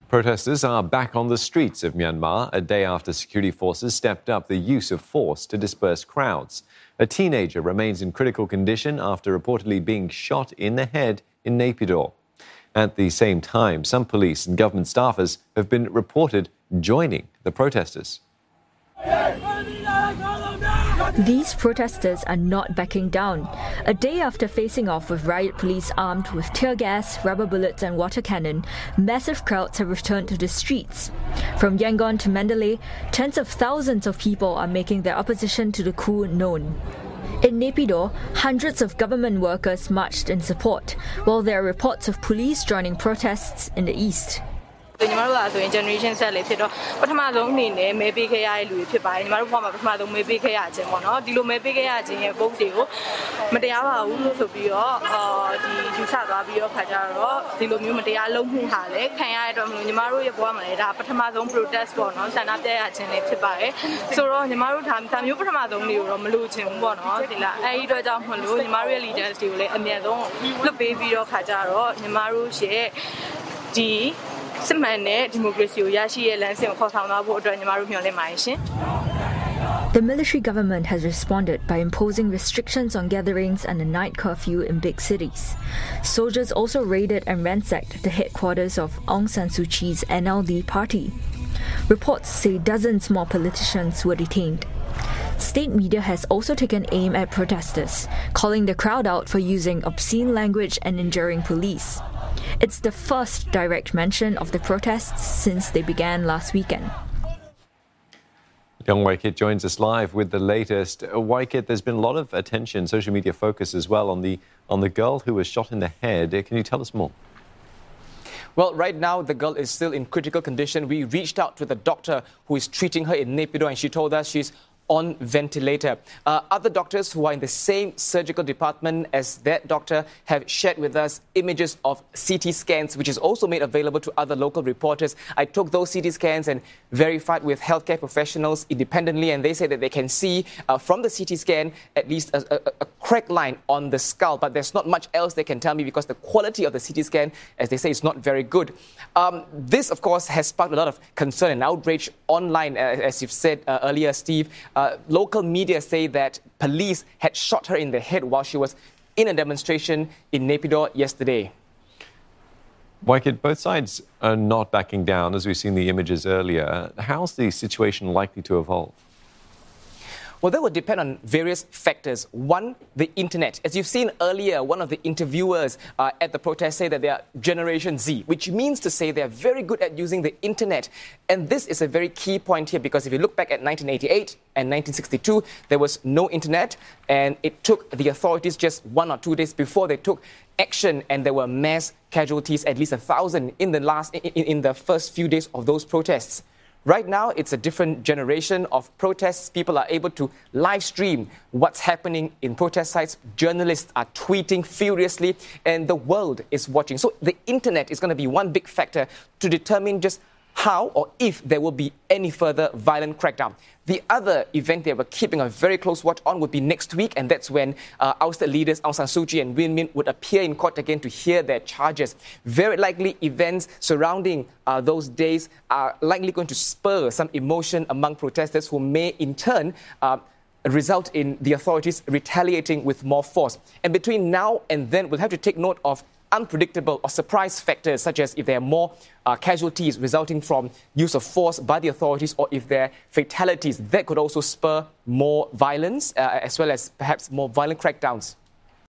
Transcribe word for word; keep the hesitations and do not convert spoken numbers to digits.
Protesters are back on the streets of Myanmar a day after security forces stepped up the use of force to disperse crowds. A teenager remains in critical condition after reportedly being shot in the head in Naypyidaw. At the same time, some police and government staffers have been reported joining the protesters. These protesters are not backing down. A day after facing off with riot police armed with tear gas, rubber bullets and water cannon, massive crowds have returned to the streets. From Yangon to Mandalay, tens of thousands of people are making their opposition to the coup known. In Naypyidaw, hundreds of government workers marched in support, while there are reports of police joining protests in the east. ညီမတို့ကဆိုရင် generation set လေးဖြစ်တော့ပထမဆုံးအနေနဲ့မဲပေးခဲ့ရတဲ့လူတွေဖြစ်ပါတယ်ညီမတို့ဘဝမှာပထမဆုံးမဲပေးခဲ့ရခြင်းပေါ့နော်ဒီလိုမဲပေးခဲ့ရခြင်းရဲ့ vote တွေကိုမတရားပါဘူးလို့ဆိုပြီးတော့အာဒီယူဆသွားပြီးတော့ခါကြတော့ဒီလိုမျိုးမတရားလုပ်မှုဟာလည်းခံရတဲ့အတွက်မလို့ညီမတို့ရဲ့ဘဝမှာလည်းဒါပထမဆုံး protest ပေါ့နော်ဆန္ဒပြရခြင်းလေးဖြစ်ပါတယ်ဆိုတော့ညီမတို့ဒါဒါမျိုးပထမဆုံးလေးကိုတော့မလို့ချင်ဘူးပေါ့နော်ဒီလားအဲဒီအတွက်ကြောင့်မလို့ညီမတို့ရဲ့ leaders တွေကိုလည်းအမြဲတမ်းလွတ်ပေးပြီးတော့ခါကြတော့ညီမတို့ရဲ့ဒီ The military government has responded by imposing restrictions on gatherings and a night curfew in big cities. Soldiers also raided and ransacked the headquarters of Aung San Suu Kyi's N L D party. Reports say dozens more politicians were detained. State media has also taken aim at protesters, calling the crowd out for using obscene language and injuring police. It's the first direct mention of the protests since they began last weekend. Young Waikit joins us live with the latest. Uh, Waikit, there's been a lot of attention, social media focus as well, on the on the girl who was shot in the head. Uh, can you tell us more? Well, right now, the girl is still in critical condition. We reached out to the doctor who is treating her in Naypyidaw, and she told us she's on ventilator. Uh, other doctors who are in the same surgical department as that doctor have shared with us images of C T scans, which is also made available to other local reporters. I took those C T scans and verified with healthcare professionals independently, and they say that they can see uh, from the C T scan at least a, a, a crack line on the skull, but there's not much else they can tell me because the quality of the C T scan, as they say, is not very good. Um, this, of course, has sparked a lot of concern and outrage online, uh, as you've said uh, earlier, Steve. Uh, local media say that police had shot her in the head while she was in a demonstration in Naypyidaw yesterday. Waikit, both sides are not backing down, as we've seen the images earlier. How's the situation likely to evolve? Well, that would depend on various factors. One, the internet. As you've seen earlier, one of the interviewers uh, at the protest say that they are Generation Z, which means to say they are very good at using the internet. And this is a very key point here, because if you look back at nineteen eighty-eight and nineteen sixty-two, there was no internet, and it took the authorities just one or two days before they took action, and there were mass casualties, at least a thousand in the last in, in the first few days of those protests. Right now, it's a different generation of protests. People are able to live stream what's happening in protest sites. Journalists are tweeting furiously, and the world is watching. So the internet is going to be one big factor to determine just how or if there will be any further violent crackdown. The other event they were keeping a very close watch on would be next week, and that's when uh, ousted leaders Aung San Suu Kyi and Win Myint would appear in court again to hear their charges. Very likely events surrounding uh, those days are likely going to spur some emotion among protesters, who may in turn uh, result in the authorities retaliating with more force. And between now and then, we'll have to take note of unpredictable or surprise factors, such as if there are more uh, casualties resulting from use of force by the authorities, or if there are fatalities. That could also spur more violence, uh, as well as perhaps more violent crackdowns.